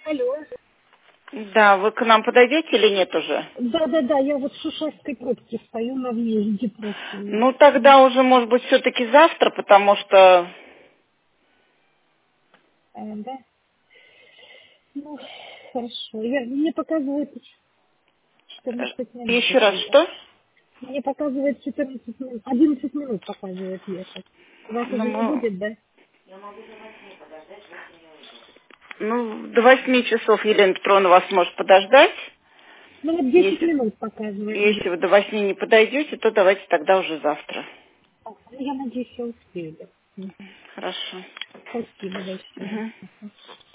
Алло. Да, вы к нам подойдете или нет уже? Да, я вот в Шушарской пробке стою на въезде просто. Ну, тогда уже, может быть, все-таки завтра, потому что... Да? Ну, хорошо. Мне показывает 14 минут Еще раз, ехать. что? Мне показывает 14 минут. 11 минут показывает ехать. У вас Ну, уже не будет, да? до 8 часов Елена Петровна вас может подождать. Ну вот 10 Если, минут показывает. если вы до 8 не подойдете, то давайте тогда уже завтра. Я надеюсь, я успею, да. Хорошо. Спасибо большое. Мгм.